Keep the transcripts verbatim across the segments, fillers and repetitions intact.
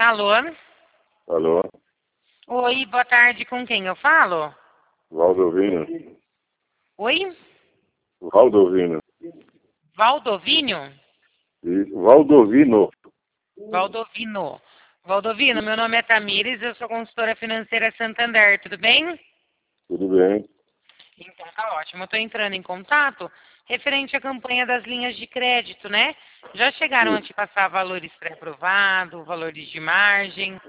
Alô? Alô? Oi, boa tarde. Com quem eu falo? Valdovino? Oi? Valdovino. Valdovinho? E- Valdovino. Valdovino. Valdovino, meu nome é Tamires, eu sou consultora financeira Santander, tudo bem? Tudo bem? Então tá ótimo. Eu estou entrando em contato referente à campanha das linhas de crédito, né? Já chegaram a Sim. te passar valores pré-aprovados, valores de margem?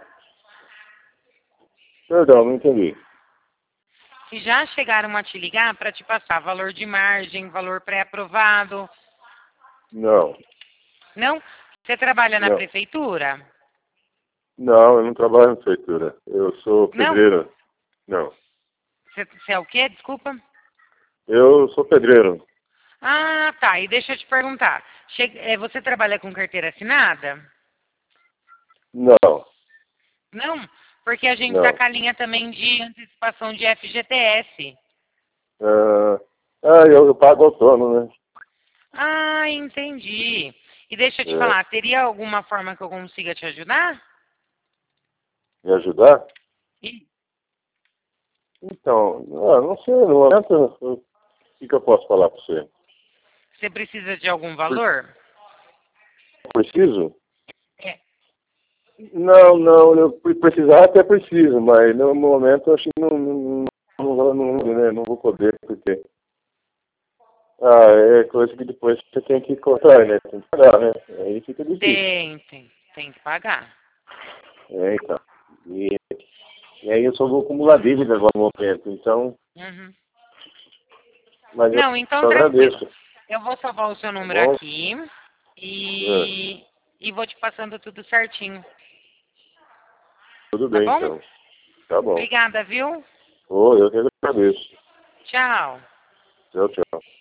Perdão, não entendi. Se já chegaram a te ligar para te passar valor de margem, valor pré-aprovado? Não, Não? Você trabalha na não. prefeitura? Não, eu não trabalho na prefeitura. Eu sou Não? pedreiro. Não. Você, você é o quê? Desculpa. Eu sou pedreiro. Ah, tá. E deixa eu te perguntar. Che- eh, Você trabalha com carteira assinada? Não, Não? Porque a gente está não. com a linha também de antecipação de F G T S. Ah, ah, eu, eu pago autônomo, né? Ah, entendi. E deixa eu te É. falar, teria alguma forma que eu consiga te ajudar? Me ajudar? Ih, Então, ah, não sei, no momento, eu- o que, que eu posso falar para você? Você precisa de algum Por- valor? Preciso? É. Não, não, eu pre- precisar até preciso, mas no momento eu acho que não, não, não, vou- não, né, não vou poder, porque ah, é coisa que depois você tem que cortar, né? Tem que pagar, né? Aí fica difícil. Tem, tem. Tem que pagar. É, então. E, e aí eu só vou acumular dívida agora no momento, então, Uhum. mas eu Não, então só tranquilo. agradeço, Eu vou salvar o seu tá número bom? aqui É, e, e vou te passando tudo certinho. tudo Tá bem, bom? então. Tá bom. Obrigada, viu? Ô, eu que agradeço. Tchau. Tchau, tchau.